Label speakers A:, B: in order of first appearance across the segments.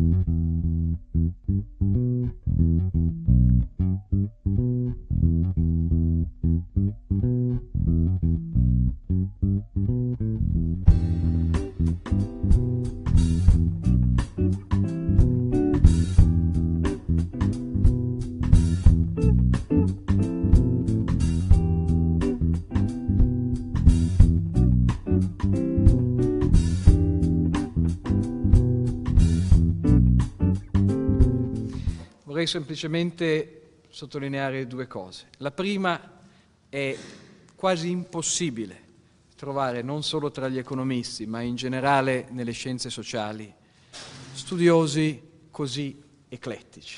A: Vorrei semplicemente sottolineare due cose. La prima è quasi impossibile trovare, non solo tra gli economisti, ma in generale nelle scienze sociali, studiosi così eclettici.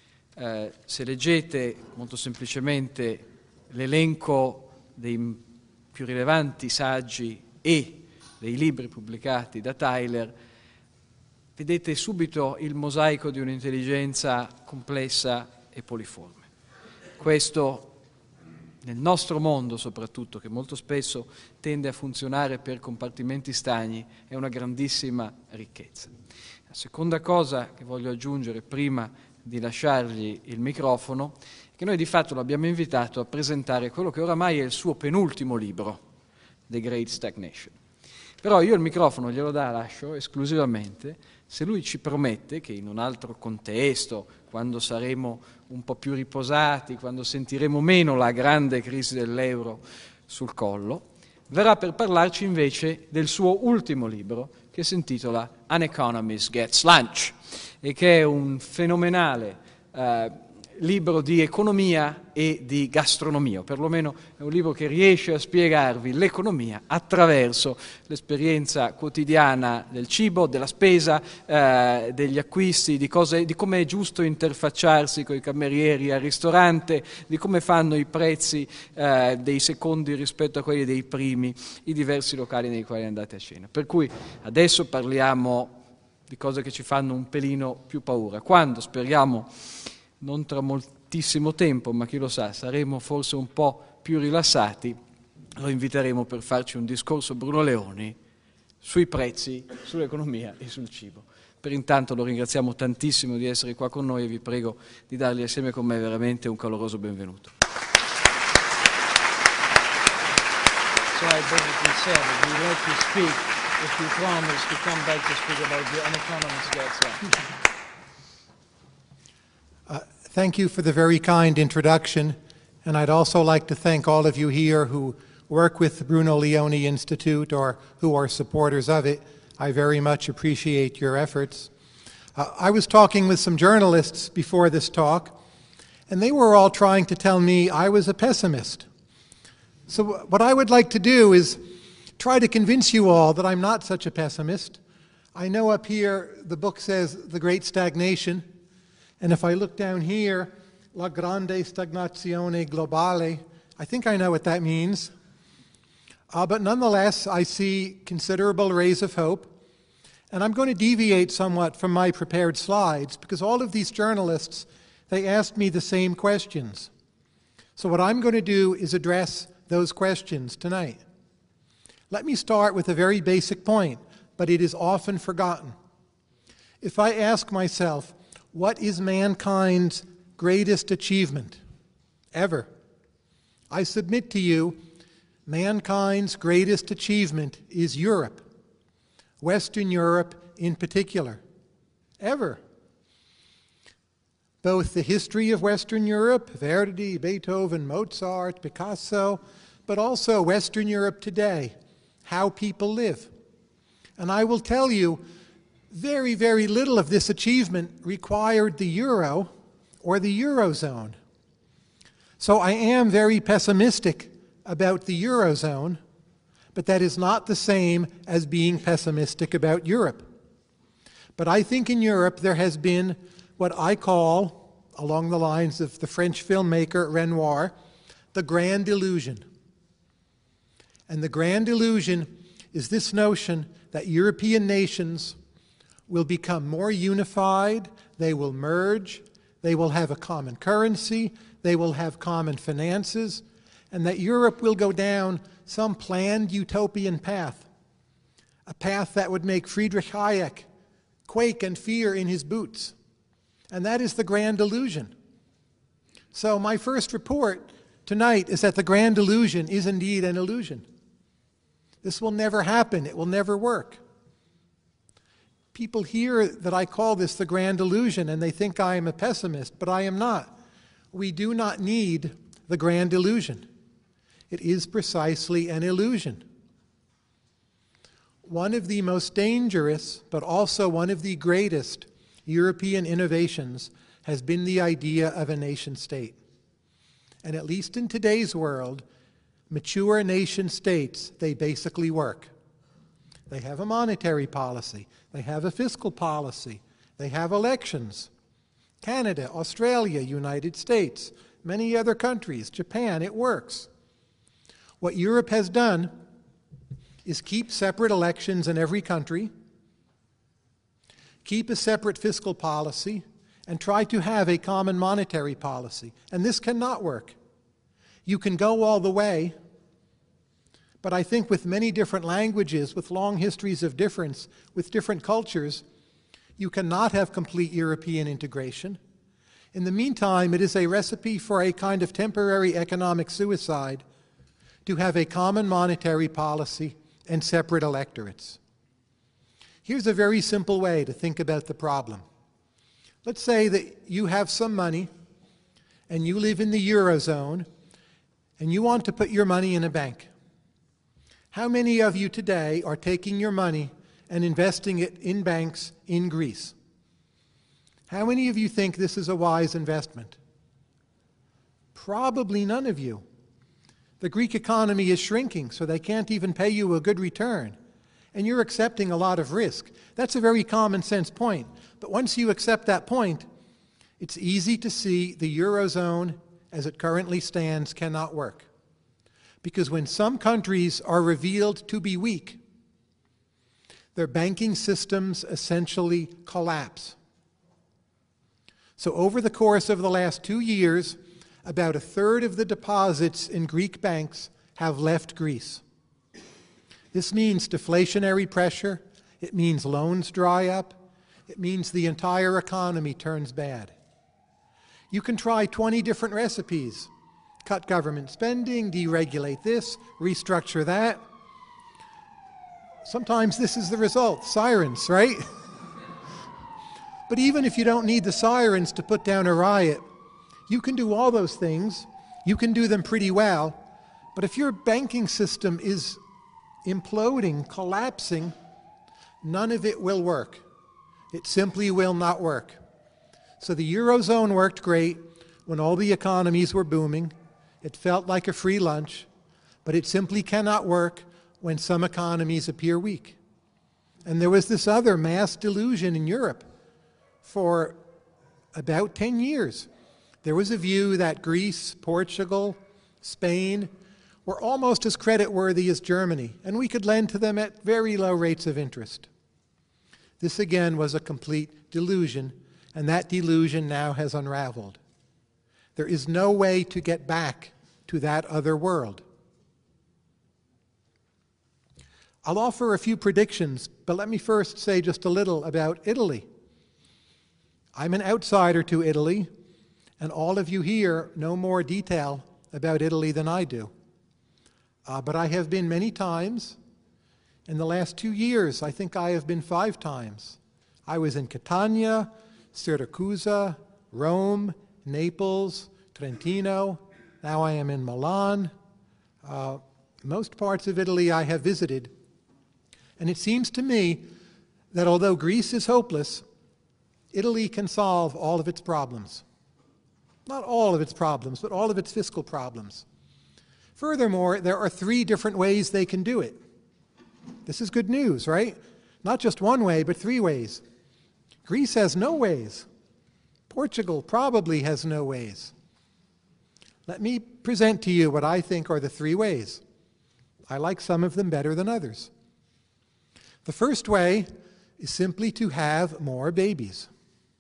A: Se leggete molto semplicemente l'elenco dei più rilevanti saggi e dei libri pubblicati da Tyler, vedete subito il mosaico di un'intelligenza complessa e poliforme. Questo, nel nostro mondo soprattutto, che molto spesso tende a funzionare per compartimenti stagni, è una grandissima ricchezza. La seconda cosa che voglio aggiungere prima di lasciargli il microfono è che noi di fatto l'abbiamo invitato a presentare quello che oramai è il suo penultimo libro, The Great Stagnation. Però io il microfono glielo lascio esclusivamente se lui ci promette che in un altro contesto, quando saremo un po' più riposati, quando sentiremo meno la grande crisi dell'euro sul collo, verrà per parlarci invece del suo ultimo libro, che si intitola An Economist Gets Lunch, e che è un fenomenale libro di economia e di gastronomia, o perlomeno è un libro che riesce a spiegarvi l'economia attraverso l'esperienza quotidiana del cibo, della spesa, degli acquisti, di come è giusto interfacciarsi con i camerieri al ristorante, di come fanno i prezzi dei secondi rispetto a quelli dei primi, i diversi locali nei quali andate a cena. Per cui adesso parliamo di cose che ci fanno un pelino più paura. Quando, speriamo, non tra moltissimo tempo, ma chi lo sa, saremo forse un po' più rilassati, lo inviteremo per farci un discorso Bruno Leoni sui prezzi, sull'economia e sul cibo. Per intanto lo ringraziamo tantissimo di essere qua con noi e vi prego di dargli assieme con me veramente un caloroso benvenuto. So I basically said that we let you speak if you promise to come back to speak about the An Economist Gets Lunch.
B: Thank you for the very kind introduction, and I'd also like to thank all of you here who work with the Bruno Leoni Institute or who are supporters of it. I very much appreciate your efforts. I was talking with some journalists before this talk, and they were all trying to tell me I was a pessimist. So what I would like to do is try to convince you all that I'm not such a pessimist. I know up here the book says The Great Stagnation, and if I look down here, La Grande Stagnazione Globale, I think I know what that means. But nonetheless, I see considerable rays of hope. And I'm going to deviate somewhat from my prepared slides because all of these journalists, they asked me the same questions. So what I'm going to do is address those questions tonight. Let me start with a very basic point, but it is often forgotten. If I ask myself, what is mankind's greatest achievement ever? I submit to you, mankind's greatest achievement is Europe, Western Europe in particular, ever. Both the history of Western Europe, Verdi, Beethoven, Mozart, Picasso, but also Western Europe today, how people live. And I will tell you, very, very little of this achievement required the euro or the Eurozone. So I am very pessimistic about the Eurozone, but that is not the same as being pessimistic about Europe. But I think in Europe there has been what I call, along the lines of the French filmmaker Renoir, the grand illusion. And the grand illusion is this notion that European nations will become more unified, they will merge, they will have a common currency, they will have common finances, and that Europe will go down some planned utopian path, a path that would make Friedrich Hayek quake and fear in his boots. And that is the grand illusion. So my first report tonight is that the grand illusion is indeed an illusion. This will never happen. It will never work. People hear that I call this the grand illusion and they think I am a pessimist, but I am not. We do not need the grand illusion. It is precisely an illusion. One of the most dangerous, but also one of the greatest European innovations has been the idea of a nation state. And at least in today's world, mature nation states, they basically work. They have a monetary policy. They have a fiscal policy. They have elections. Canada, Australia, United States, many other countries, Japan, it works. What Europe has done is keep separate elections in every country, keep a separate fiscal policy, and try to have a common monetary policy. And this cannot work. You can go all the way, but I think with many different languages, with long histories of difference, with different cultures, you cannot have complete European integration. In the meantime, it is a recipe for a kind of temporary economic suicide to have a common monetary policy and separate electorates. Here's a very simple way to think about the problem. Let's say that you have some money and you live in the Eurozone and you want to put your money in a bank. How many of you today are taking your money and investing it in banks in Greece? How many of you think this is a wise investment? Probably none of you. The Greek economy is shrinking, so they can't even pay you a good return. And you're accepting a lot of risk. That's a very common sense point. But once you accept that point, it's easy to see the Eurozone, as it currently stands, cannot work. Because when some countries are revealed to be weak, their banking systems essentially collapse. So over the course of the last 2 years, about a third of the deposits in Greek banks have left Greece. This means deflationary pressure. It means loans dry up. It means the entire economy turns bad. You can try 20 different recipes. Cut government spending, deregulate this, restructure that. Sometimes this is the result. Sirens, right? But even if you don't need the sirens to put down a riot, you can do all those things. You can do them pretty well. But if your banking system is imploding, collapsing, none of it will work. It simply will not work. So the Eurozone worked great when all the economies were booming. It felt like a free lunch, but it simply cannot work when some economies appear weak. And there was this other mass delusion in Europe for about 10 years. There was a view that Greece, Portugal, Spain were almost as creditworthy as Germany, and we could lend to them at very low rates of interest. This again was a complete delusion, and that delusion now has unraveled. There is no way to get back to that other world. I'll offer a few predictions, but let me first say just a little about Italy. I'm an outsider to Italy, and all of you here know more detail about Italy than I do. But I have been many times. In the last 2 years, I think I have been 5 times. I was in Catania, Siracusa, Rome, Naples, Trentino. Now I am in Milan. Most parts of Italy I have visited. And it seems to me that although Greece is hopeless, Italy can solve all of its problems. Not all of its problems, but all of its fiscal problems. Furthermore, there are 3 different ways they can do it. This is good news, right? Not just one way, but 3 ways. Greece has no ways. Portugal probably has no ways. Let me present to you what I think are the 3 ways. I like some of them better than others. The first way is simply to have more babies.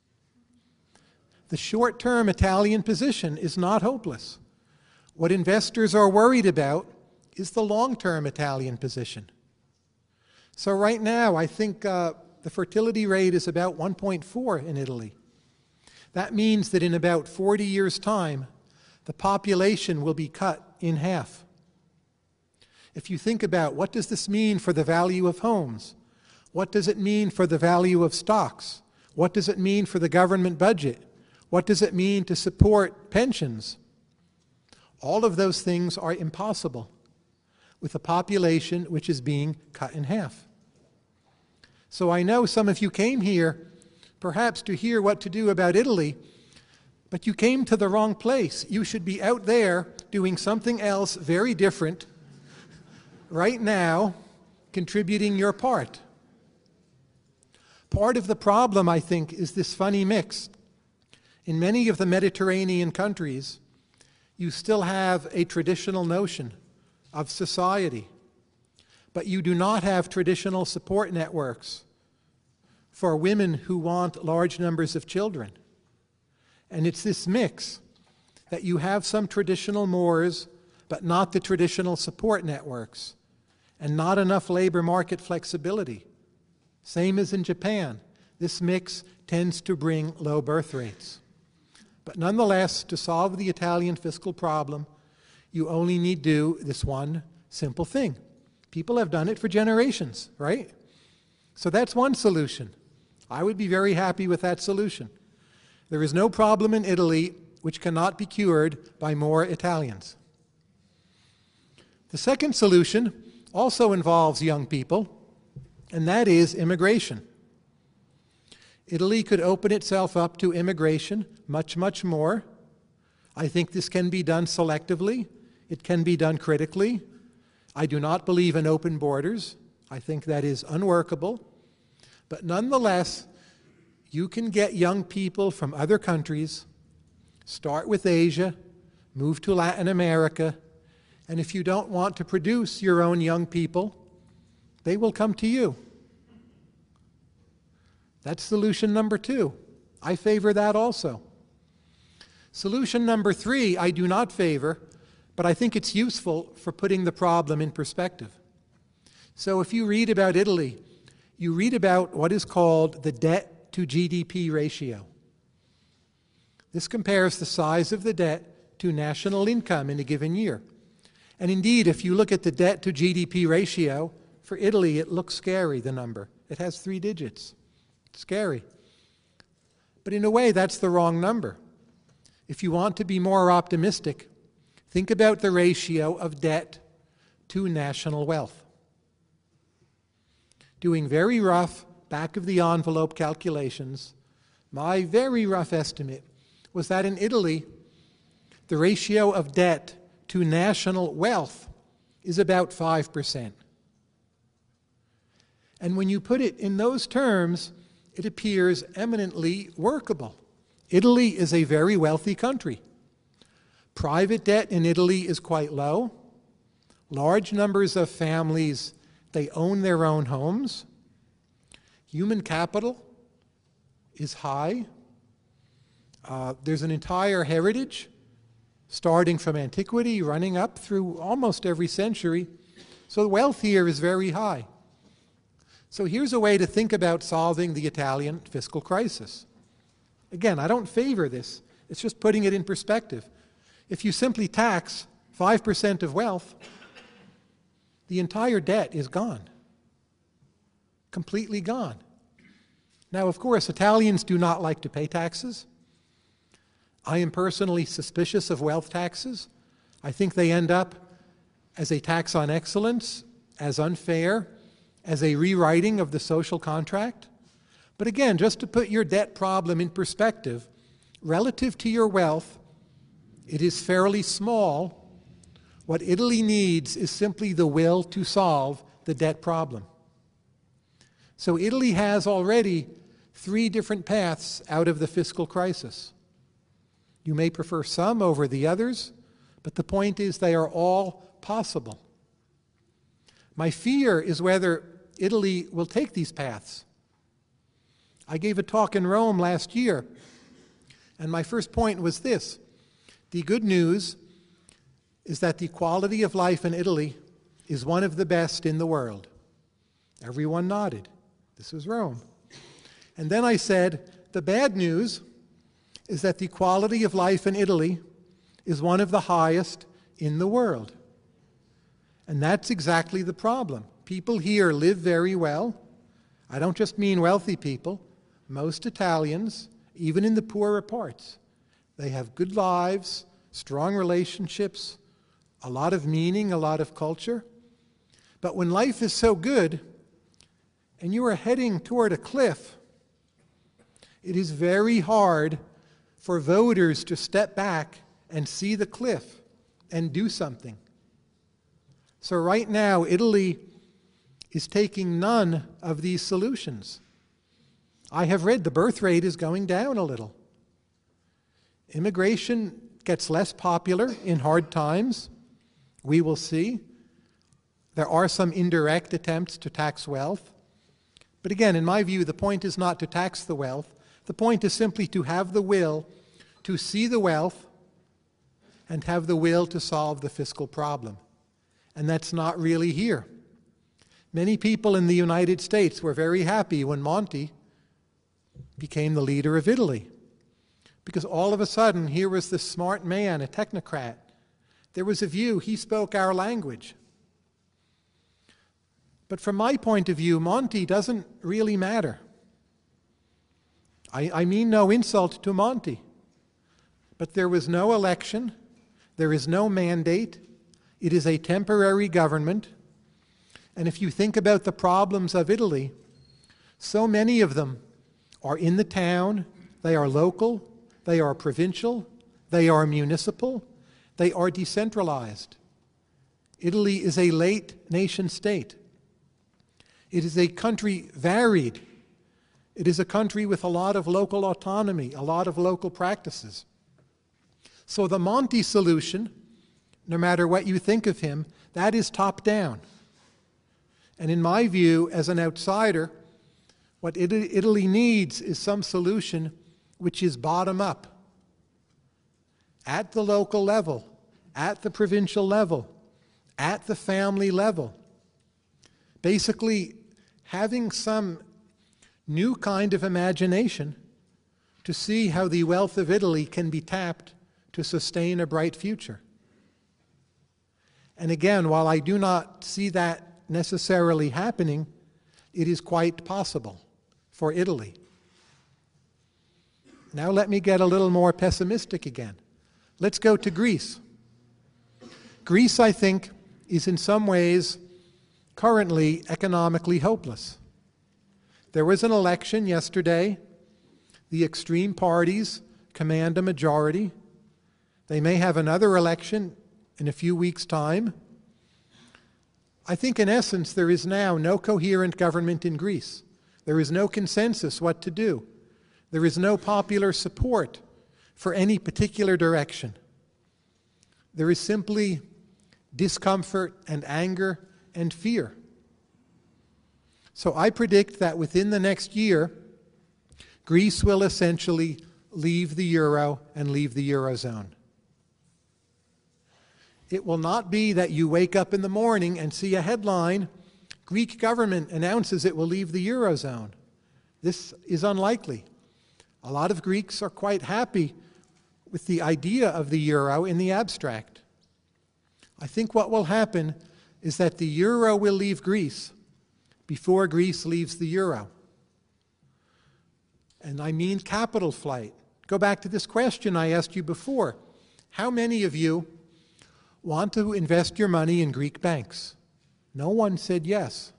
B: The short-term Italian position is not hopeless. What investors are worried about is the long-term Italian position. So right now, I think the The fertility rate is about 1.4 in Italy. That means that in about 40 years' time, the population will be cut in half. If you think about what does this mean for the value of homes, what does it mean for the value of stocks, what does it mean for the government budget, what does it mean to support pensions, all of those things are impossible with a population which is being cut in half. So I know some of you came here perhaps to hear what to do about Italy, but you came to the wrong place. You should be out there doing something else very different right now, contributing your part. Part of the problem, I think, is this funny mix. In many of the Mediterranean countries, you still have a traditional notion of society, but you do not have traditional support networks for women who want large numbers of children. And it's this mix that you have some traditional mores, but not the traditional support networks, and not enough labor market flexibility. Same as in Japan. This mix tends to bring low birth rates. But nonetheless, to solve the Italian fiscal problem, you only need do this one simple thing. People have done it for generations, right? So that's one solution. I would be very happy with that solution. There is no problem in Italy which cannot be cured by more Italians. The second solution also involves young people, and that is immigration. Italy could open itself up to immigration much, much more. I think this can be done selectively. It can be done critically. I do not believe in open borders. I think that is unworkable. But nonetheless, you can get young people from other countries, start with Asia, move to Latin America, and if you don't want to produce your own young people, they will come to you. That's solution number 2. I favor that also. Solution number 3, I do not favor, but I think it's useful for putting the problem in perspective. So if you read about Italy, you read about what is called the debt to GDP ratio. This compares the size of the debt to national income in a given year. And indeed, if you look at the debt to GDP ratio, for Italy, it looks scary, the number. It has 3 digits. It's scary. But in a way, that's the wrong number. If you want to be more optimistic, think about the ratio of debt to national wealth. Doing very rough, back-of-the-envelope calculations, my very rough estimate was that in Italy, the ratio of debt to national wealth is about 5%. And when you put it in those terms, it appears eminently workable. Italy is a very wealthy country. Private debt in Italy is quite low. Large numbers of families, they own their own homes. Human capital is high. There's an entire heritage, starting from antiquity, running up through almost every century. So the wealth here is very high. So here's a way to think about solving the Italian fiscal crisis. Again, I don't favor this. It's just putting it in perspective. If you simply tax 5% of wealth, the entire debt is gone. Completely gone. Now, of course, Italians do not like to pay taxes. I am personally suspicious of wealth taxes. I think they end up as a tax on excellence, as unfair, as a rewriting of the social contract. But again, just to put your debt problem in perspective, relative to your wealth, it is fairly small. What Italy needs is simply the will to solve the debt problem. So Italy has already 3 different paths out of the fiscal crisis. You may prefer some over the others, but the point is they are all possible. My fear is whether Italy will take these paths. I gave a talk in Rome last year, and my first point was this. The good news is that the quality of life in Italy is one of the best in the world. Everyone nodded. This was Rome. And then I said, the bad news is that the quality of life in Italy is one of the highest in the world. And that's exactly the problem. People here live very well. I don't just mean wealthy people. Most Italians, even in the poorer parts, they have good lives, strong relationships, a lot of meaning, a lot of culture. But when life is so good and you are heading toward a cliff, it is very hard for voters to step back and see the cliff and do something. So right now, Italy is taking none of these solutions. I have read the birth rate is going down a little. Immigration gets less popular in hard times. We will see. There are some indirect attempts to tax wealth. But again, in my view, the point is not to tax the wealth. The point is simply to have the will to see the wealth and have the will to solve the fiscal problem. And that's not really here. Many people in the United States were very happy when Monti became the leader of Italy, because all of a sudden here was this smart man, a technocrat. There was a view, he spoke our language. But from my point of view, Monti doesn't really matter. I mean no insult to Monti, but there was no election, there is no mandate, it is a temporary government, and if you think about the problems of Italy, so many of them are in the town, they are local, they are provincial, they are municipal, they are decentralized. Italy is a late nation state. It is a country varied. It is a country with a lot of local autonomy, a lot of local practices. So the Monti solution, no matter what you think of him, that is top-down. And in my view, as an outsider, what Italy needs is some solution which is bottom-up, at the local level, at the provincial level, at the family level. Basically, having some new kind of imagination to see how the wealth of Italy can be tapped to sustain a bright future. And again, while I do not see that necessarily happening, it is quite possible for Italy. Now let me get a little more pessimistic again. Let's go to Greece. Greece, I think, is in some ways currently economically hopeless. There was an election yesterday. The extreme parties command a majority. They may have another election in a few weeks' time. I think in essence there is now no coherent government in Greece. There is no consensus what to do. There is no popular support for any particular direction. There is simply discomfort and anger and fear. So I predict that within the next year, Greece will essentially leave the euro and leave the Eurozone. It will not be that you wake up in the morning and see a headline, Greek government announces it will leave the Eurozone. This is unlikely. A lot of Greeks are quite happy with the idea of the euro in the abstract. I think what will happen is that the euro will leave Greece before Greece leaves the euro. And I mean capital flight. Go back to this question I asked you before. How many of you want to invest your money in Greek banks? No one said yes.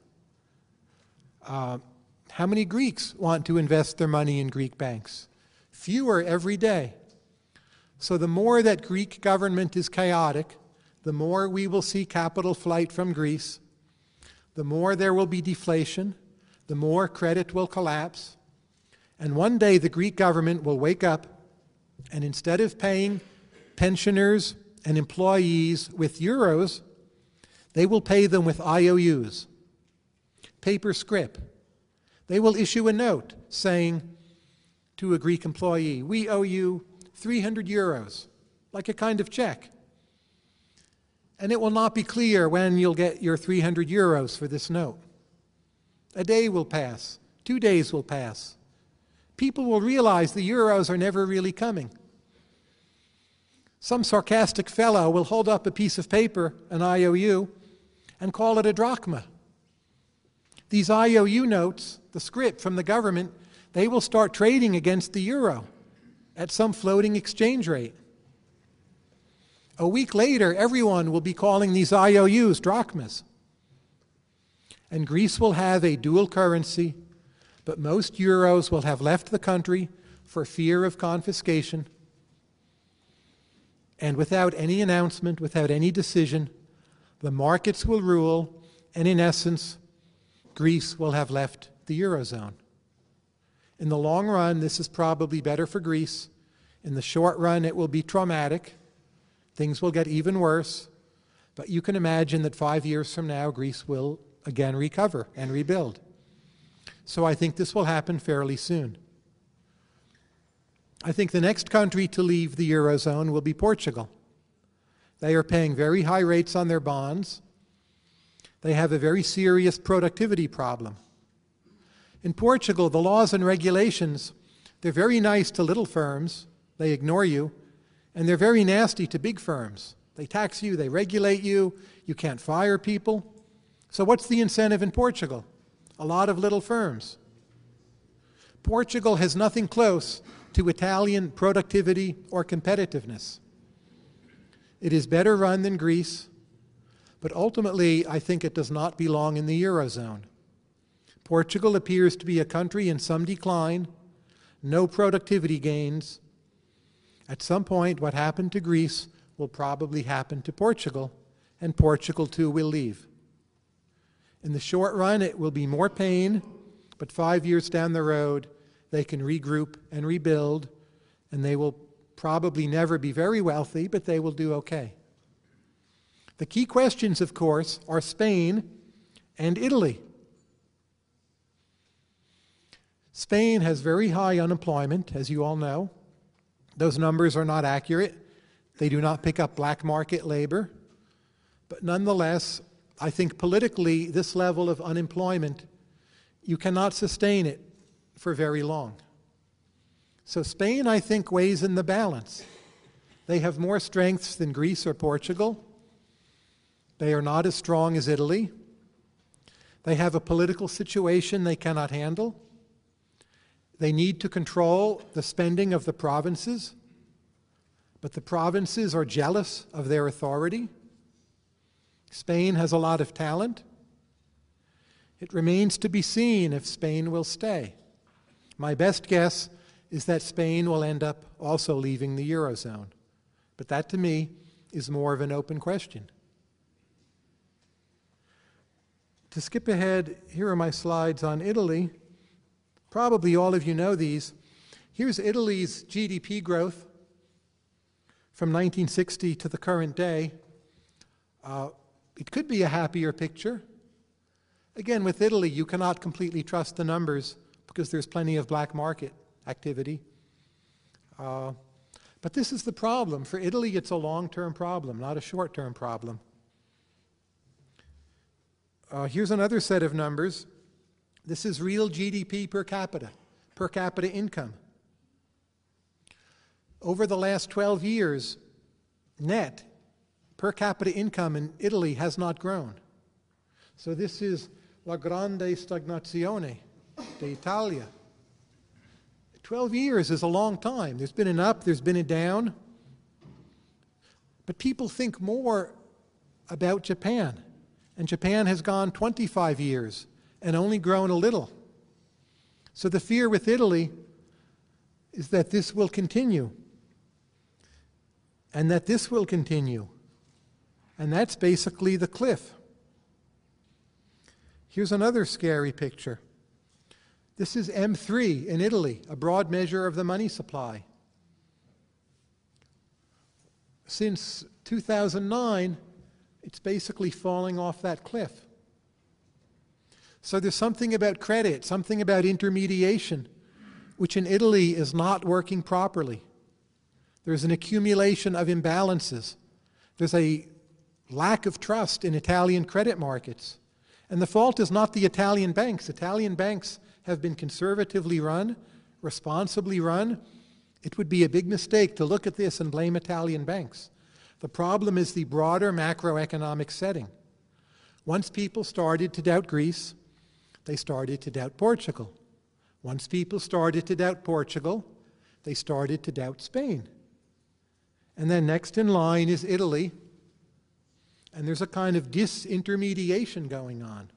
B: How many Greeks want to invest their money in Greek banks? Fewer every day. So the more that Greek government is chaotic, the more we will see capital flight from Greece, the more there will be deflation, the more credit will collapse, and one day the Greek government will wake up and instead of paying pensioners and employees with euros, they will pay them with IOUs, paper scrip. They will issue a note saying to a Greek employee, we owe you 300 euros, like a kind of check. And it will not be clear when you'll get your 300 euros for this note. A day will pass, 2 days will pass, people will realize the euros are never really coming. Some sarcastic fellow will hold up a piece of paper, an IOU, and call it a drachma. These IOU notes, the scrip from the government, they will start trading against the euro at some floating exchange rate. A week later, everyone will be calling these IOUs drachmas. And Greece will have a dual currency, but most euros will have left the country for fear of confiscation. And without any announcement, without any decision, the markets will rule, and in essence, Greece will have left the Eurozone. In the long run, this is probably better for Greece. In the short run, it will be traumatic. Things will get even worse. But you can imagine that 5 years from now, Greece will again recover and rebuild. So I think this will happen fairly soon. I think the next country to leave the Eurozone will be Portugal. They are paying very high rates on their bonds. They have a very serious productivity problem. In Portugal, the laws and regulations, they're very nice to little firms. They ignore you. And they're very nasty to big firms. They tax you, they regulate you, you can't fire people. So what's the incentive in Portugal? A lot of little firms. Portugal has nothing close to Italian productivity or competitiveness. It is better run than Greece, but ultimately I think it does not belong in the Eurozone. Portugal appears to be a country in some decline, no productivity gains. At some point, what happened to Greece will probably happen to Portugal, and Portugal too will leave. In the short run, it will be more pain, but 5 years down the road, they can regroup and rebuild, and they will probably never be very wealthy, but they will do okay. The key questions, of course, are Spain and Italy. Spain has very high unemployment, as you all know. Those numbers are not accurate. They do not pick up black market labor. But nonetheless, I think politically, this level of unemployment, you cannot sustain it for very long. So Spain, I think, weighs in the balance. They have more strengths than Greece or Portugal. They are not as strong as Italy. They have a political situation they cannot handle. They need to control the spending of the provinces, but the provinces are jealous of their authority. Spain has a lot of talent. It remains to be seen if Spain will stay. My best guess is that Spain will end up also leaving the Eurozone. But that, to me, is more of an open question. To skip ahead, here are my slides on Italy. Probably all of you know these. Here's Italy's GDP growth from 1960 to the current day. It could be a happier picture. Again, with Italy, you cannot completely trust the numbers because there's plenty of black market activity. But this is the problem. For Italy, it's a long-term problem, not a short-term problem. Here's another set of numbers. This is real GDP per capita income. Over the last 12 years, net per capita income in Italy has not grown. So this is la grande stagnazione d'Italia. 12 years is a long time. There's been an up, there's been a down. But people think more about Japan. And Japan has gone 25 years and only grown a little. So the fear with Italy is that this will continue. And that this will continue. And that's basically the cliff. Here's another scary picture. This is M3 in Italy, a broad measure of the money supply. Since 2009, it's basically falling off that cliff. So there's something about credit, something about intermediation, which in Italy is not working properly. There's an accumulation of imbalances. There's a lack of trust in Italian credit markets. And the fault is not the Italian banks. Italian banks have been conservatively run, responsibly run, it would be a big mistake to look at this and blame Italian banks. The problem is the broader macroeconomic setting. Once people started to doubt Greece, they started to doubt Portugal. Once people started to doubt Portugal, they started to doubt Spain. And then next in line is Italy, and there's a kind of disintermediation going on.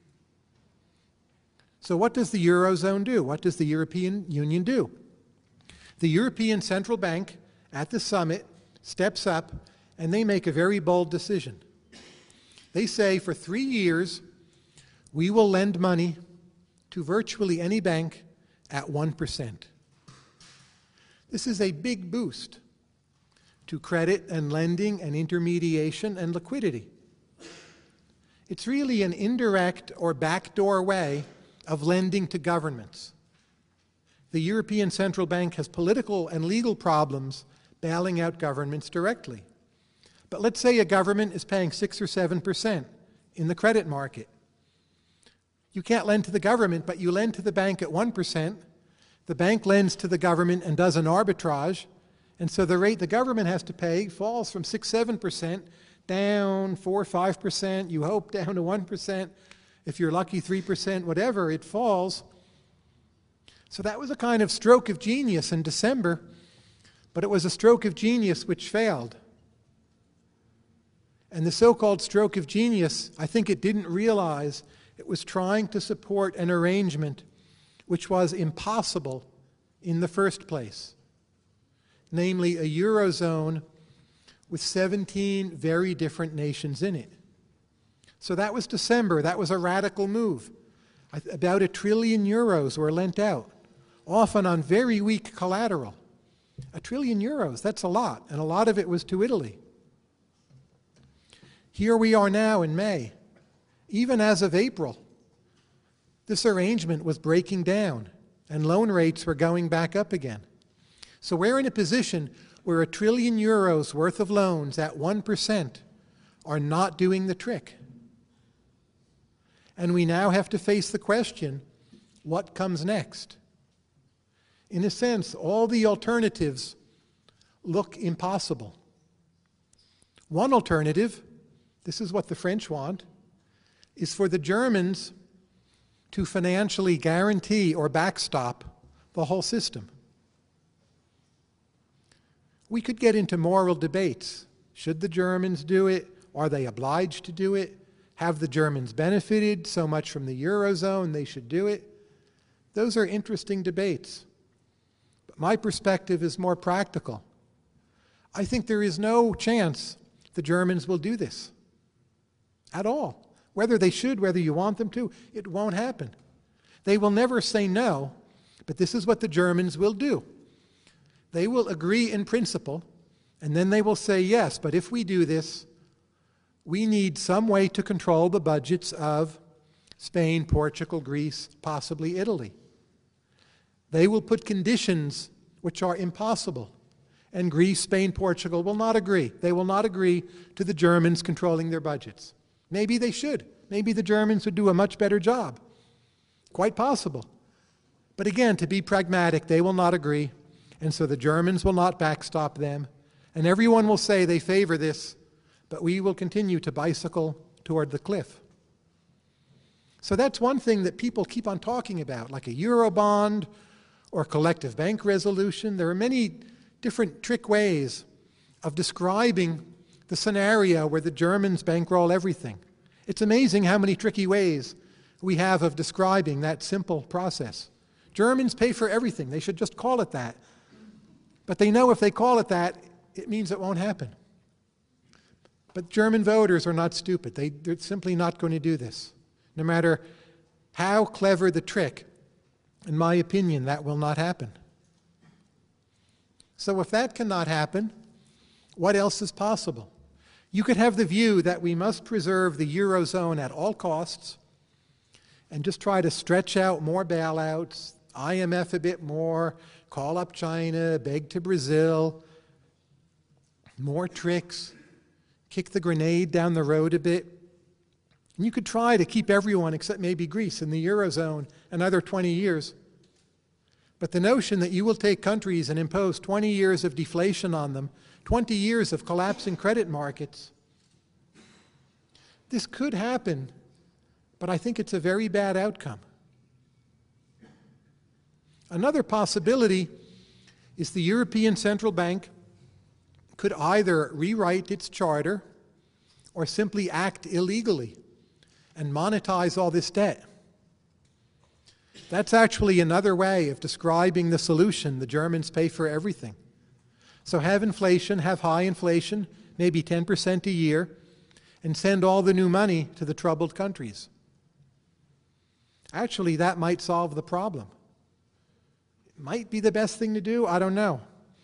B: So what does the Eurozone do? What does the European Union do? The European Central Bank at the summit steps up and they make a very bold decision. They say for 3 years, we will lend money to virtually any bank at 1%. This is a big boost to credit and lending and intermediation and liquidity. It's really an indirect or backdoor way of lending to governments. The European Central Bank has political and legal problems bailing out governments directly. But let's say a government is paying 6 or 7% in the credit market. You can't lend to the government, but you lend to the bank at 1%. The bank lends to the government and does an arbitrage, and so the rate the government has to pay falls from 6, 7% down 4, 5%, you hope down to 1%. If you're lucky, 3%, whatever, it falls. So that was a kind of stroke of genius in December, but it was a stroke of genius which failed. And the so-called stroke of genius, I think it didn't realize it was trying to support an arrangement which was impossible in the first place, namely a Eurozone with 17 very different nations in it. So that was December. That was a radical move. About €1 trillion were lent out, often on very weak collateral. €1 trillion, that's a lot, and a lot of it was to Italy. Here we are now in May. Even as of April, this arrangement was breaking down, and loan rates were going back up again. So we're in a position where €1 trillion worth of loans at 1% are not doing the trick. And we now have to face the question, what comes next? In a sense, all the alternatives look impossible. One alternative, this is what the French want, is for the Germans to financially guarantee or backstop the whole system. We could get into moral debates. Should the Germans do it? Are they obliged to do it? Have the Germans benefited so much from the Eurozone they should do it? Those are interesting debates. But my perspective is more practical. I think there is no chance the Germans will do this at all. Whether they should, whether you want them to, it won't happen. They will never say no, but this is what the Germans will do. They will agree in principle, and then they will say, yes, but if we do this, we need some way to control the budgets of Spain, Portugal, Greece, possibly Italy. They will put conditions which are impossible, and Greece, Spain, Portugal will not agree. They will not agree to the Germans controlling their budgets. Maybe they should. Maybe the Germans would do a much better job. Quite possible. But again, to be pragmatic, they will not agree, and so the Germans will not backstop them, and everyone will say they favor this, but we will continue to bicycle toward the cliff. So that's one thing that people keep on talking about, like a Eurobond or collective bank resolution. There are many different trick ways of describing the scenario where the Germans bankroll everything. It's amazing how many tricky ways we have of describing that simple process. Germans pay for everything. They should just call it that. But they know if they call it that, it means it won't happen. But German voters are not stupid. They're simply not going to do this. No matter how clever the trick, in my opinion, that will not happen. So if that cannot happen, what else is possible? You could have the view that we must preserve the Eurozone at all costs and just try to stretch out more bailouts, IMF a bit more, call up China, beg to Brazil, more tricks, kick the grenade down the road a bit. And you could try to keep everyone, except maybe Greece, in the Eurozone another 20 years. But the notion that you will take countries and impose 20 years of deflation on them, 20 years of collapsing credit markets, this could happen, but I think it's a very bad outcome. Another possibility is the European Central Bank could either rewrite its charter or simply act illegally and monetize all this debt. That's actually another way of describing the solution. The Germans pay for everything. So have inflation, have high inflation, maybe 10% a year, and send all the new money to the troubled countries. Actually, that might solve the problem. It might be the best thing to do, I don't know.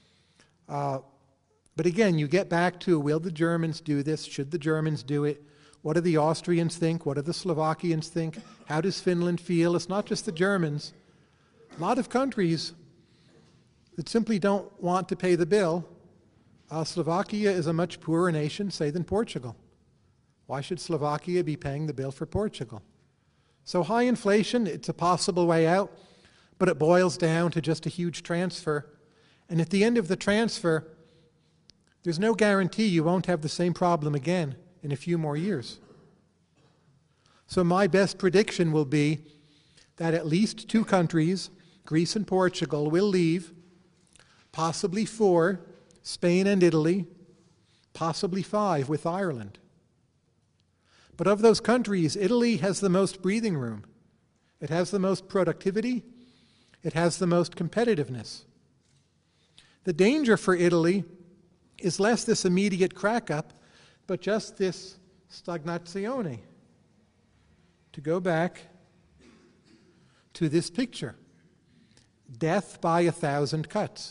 B: But again, you get back to, will the Germans do this? Should the Germans do it? What do the Austrians think? What do the Slovakians think? How does Finland feel? It's not just the Germans. A lot of countries that simply don't want to pay the bill. Slovakia is a much poorer nation, say, than Portugal. Why should Slovakia be paying the bill for Portugal? So high inflation, it's a possible way out, but it boils down to just a huge transfer. And at the end of the transfer, there's no guarantee you won't have the same problem again in a few more years. So my best prediction will be that at least 2 countries, Greece and Portugal, will leave, possibly 4, Spain and Italy, possibly 5 with Ireland. But of those countries, Italy has the most breathing room. It has the most productivity. It has the most competitiveness. The danger for Italy is less this immediate crack-up, but just this stagnazione. To go back to this picture, death by 1,000 cuts.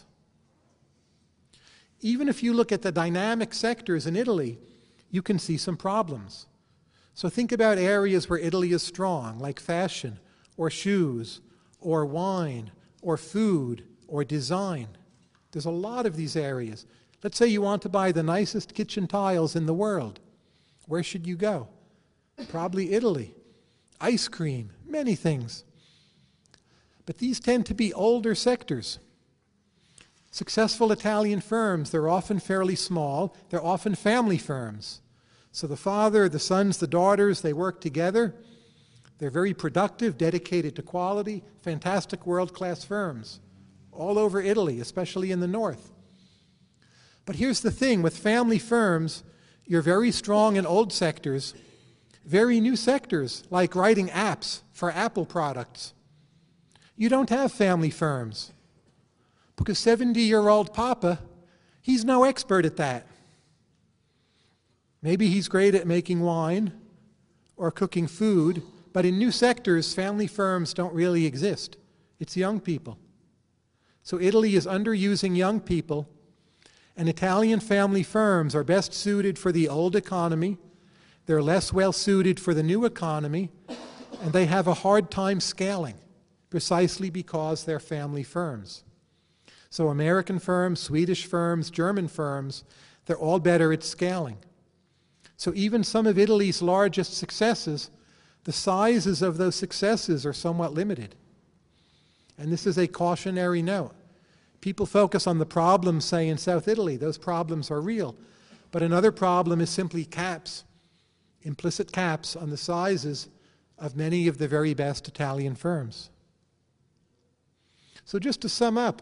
B: Even if you look at the dynamic sectors in Italy, you can see some problems. So think about areas where Italy is strong, like fashion, or shoes, or wine, or food, or design. There's a lot of these areas. Let's say you want to buy the nicest kitchen tiles in the world. Where should you go? Probably Italy. Ice cream, many things. But these tend to be older sectors. Successful Italian firms, they're often fairly small. They're often family firms. So the father, the sons, the daughters, they work together. They're very productive, dedicated to quality, fantastic world-class firms all over Italy, especially in the north. But here's the thing, with family firms, you're very strong in old sectors, very new sectors, like writing apps for Apple products. You don't have family firms, because 70-year-old Papa, he's no expert at that. Maybe he's great at making wine or cooking food, but in new sectors, family firms don't really exist. It's young people. So Italy is underusing young people, and Italian family firms are best suited for the old economy. They're less well suited for the new economy, and they have a hard time scaling, precisely because they're family firms. So American firms, Swedish firms, German firms, they're all better at scaling. So even some of Italy's largest successes, the sizes of those successes are somewhat limited. And this is a cautionary note. People focus on the problems, say, in South Italy. Those problems are real. But another problem is simply caps, implicit caps on the sizes of many of the very best Italian firms. So just to sum up,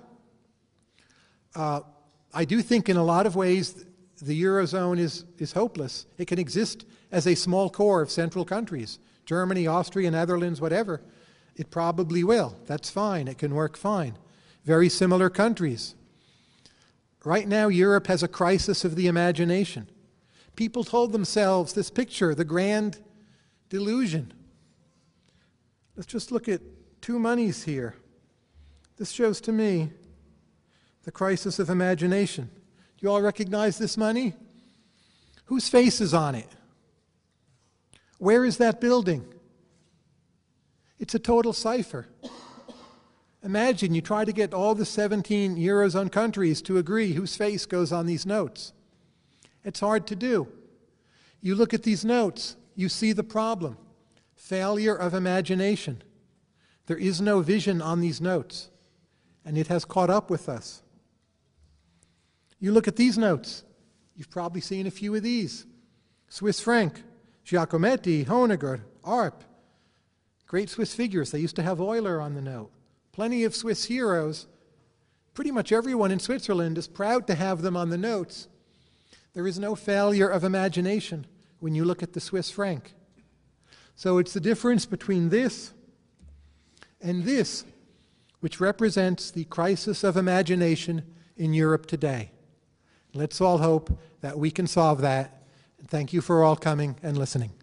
B: I do think in a lot of ways the Eurozone is hopeless. It can exist as a small core of central countries, Germany, Austria, Netherlands, whatever. It probably will. That's fine. It can work fine. Very similar countries. Right now, Europe has a crisis of the imagination. People told themselves this picture, the grand delusion. Let's just look at 2 monies here. This shows to me the crisis of imagination. Do you all recognize this money? Whose face is on it? Where is that building? It's a total cipher. Imagine you try to get all the 17 Eurozone countries to agree whose face goes on these notes. It's hard to do. You look at these notes, you see the problem. Failure of imagination. There is no vision on these notes. and it has caught up with us. You look at these notes. You've probably seen a few of these. Swiss franc, Giacometti, Honegger, Arp. Great Swiss figures. They used to have Euler on the note. Plenty of Swiss heroes. Pretty much everyone in Switzerland is proud to have them on the notes. There is no failure of imagination when you look at the Swiss franc. So it's the difference between this and this which represents the crisis of imagination in Europe today. Let's all hope that we can solve that. And thank you for all coming and listening.